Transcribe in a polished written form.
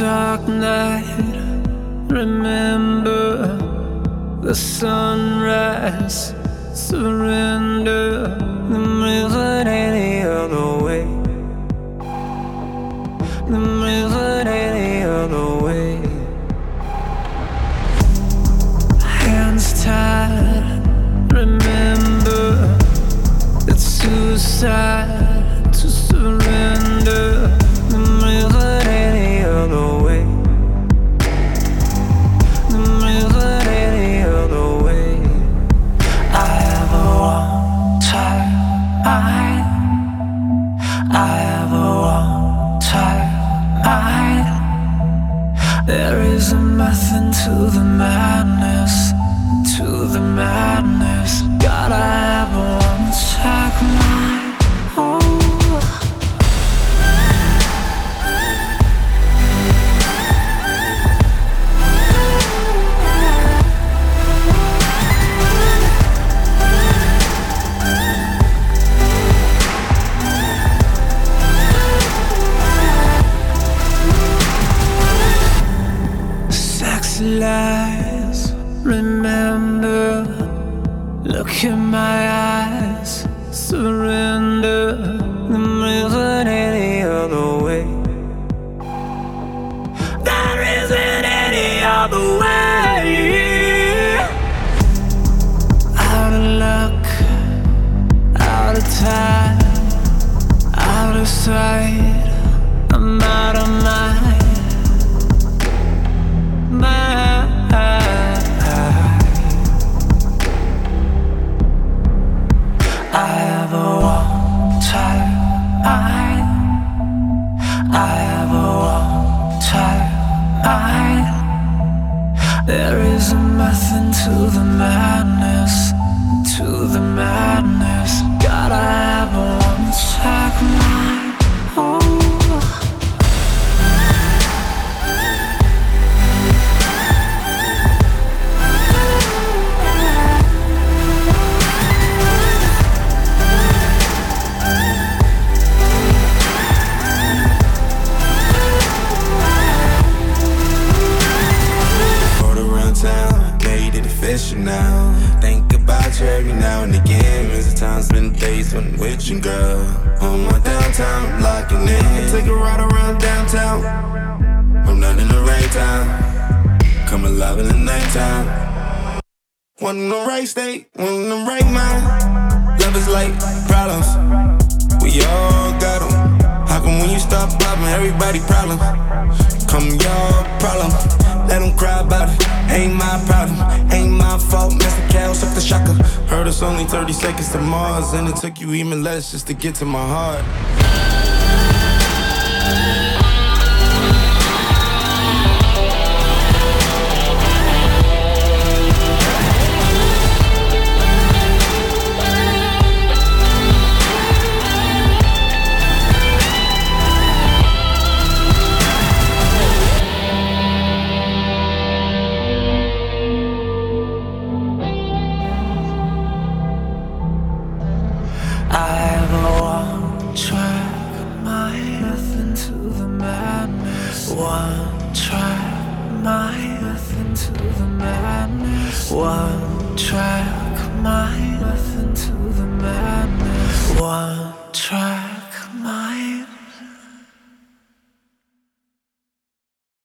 dark night, remember the sunrise. Surrender, there isn't any other way. There isn't any other way. Hands tied, remember it's suicide to surrender. There isn't any other way. There isn't any other way. I have a one child. I have a one child. There is a method to the madness, to the madness. Gotta have a one track mind. Oh. Lies, remember, look in my eyes, surrender, there isn't any other way. There isn't any other way. Out of luck, out of time, out of sight, I'm out of mind. I have a one child. I have a one child. There is a method to the madness, to the madness. Gotta have a one track mind. Oh. Now, think about you every now and again. There's times been days when I'm with you, girl. On my downtown, locking in. Take a ride around downtown. I'm not in the right time. Come alive in the nighttime. One in the right state, one in the right mind. Love is like problems. We all got them. How come when you stop popping, everybody problems? Come your problem. Let them cry about it. Ain't my problem, ain't my fault. Mr. Cal suck the shocker. Heard it's only 30 seconds to Mars, and it took you even less just to get to my heart. One track, my nothing to the madness. One track, my nothing to the madness. One track.